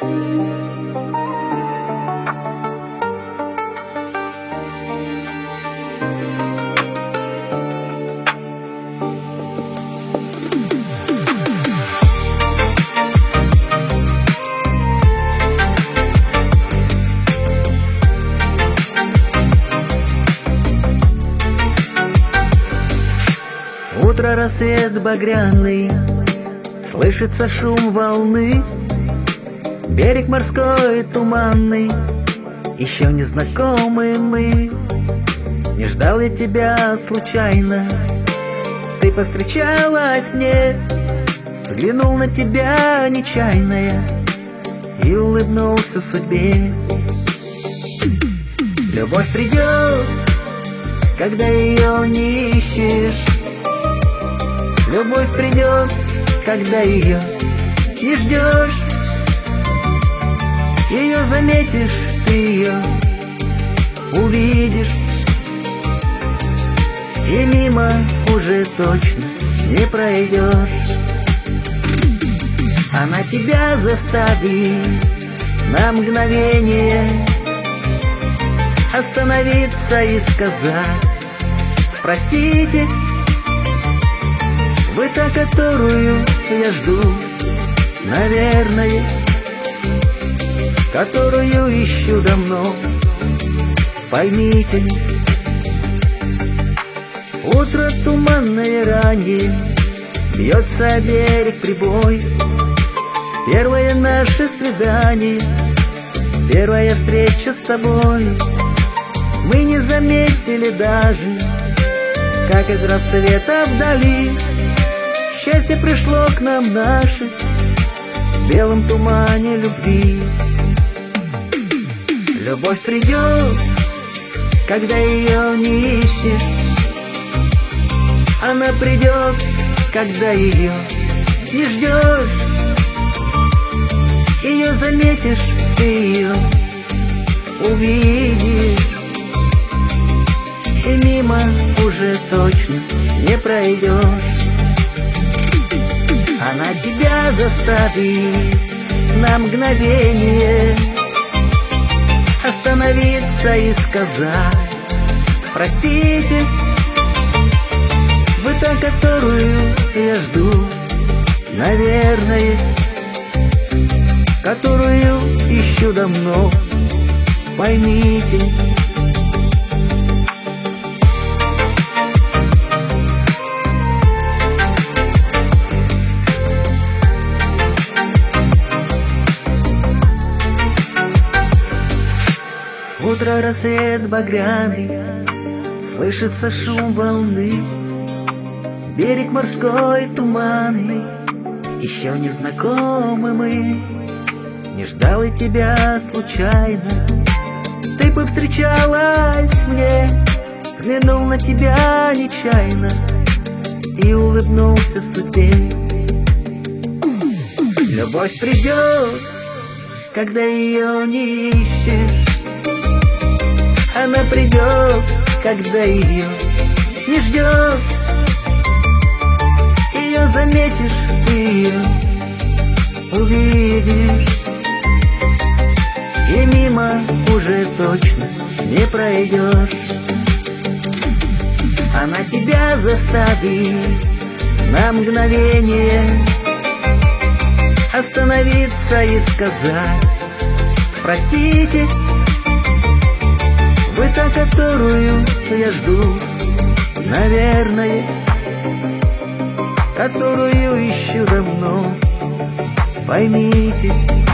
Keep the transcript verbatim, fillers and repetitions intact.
Утро, рассвет багряный, слышится шум волны, берег морской туманный, еще не знакомы мы. Не ждал я тебя случайно, ты повстречалась мне, взглянул на тебя нечаянно я и улыбнулся судьбе. Любовь придет, когда ее не ищешь. Любовь придет, когда ее не ждешь. Ее заметишь, ты ее увидишь, и мимо уже точно не пройдешь. Она тебя заставит на мгновение остановиться и сказать: простите, вы та, которую я жду, наверное, которую ищу давно, поймите. Утро туманное раннее, бьется о берег прибой. Первое наше свидание, первая встреча с тобой. Мы не заметили даже, как из рассвета вдали счастье пришло к нам наше в белом тумане любви. Любовь придет, когда ее не ищешь. Она придет, когда ее не ждешь. Ее заметишь, ты ее увидишь, и мимо уже точно не пройдешь. Она тебя заставит на мгновение остановиться и сказать: простите, вы та, которую я жду, наверное, которую ищу давно, поймите. Утро, рассвет багряный, слышится шум волны, берег морской туманный, еще не знакомы мы. Не ждал я тебя случайно, ты повстречалась мне, взглянул на тебя нечаянно и улыбнулся судьбе. Любовь придет, когда ее не ищешь. Она придет, когда ее не ждешь. Ее заметишь, ты ее увидишь, и мимо уже точно не пройдешь. Она тебя заставит на мгновение остановиться и сказать: простите, вы та, которую я жду, наверное, которую ищу давно, поймите.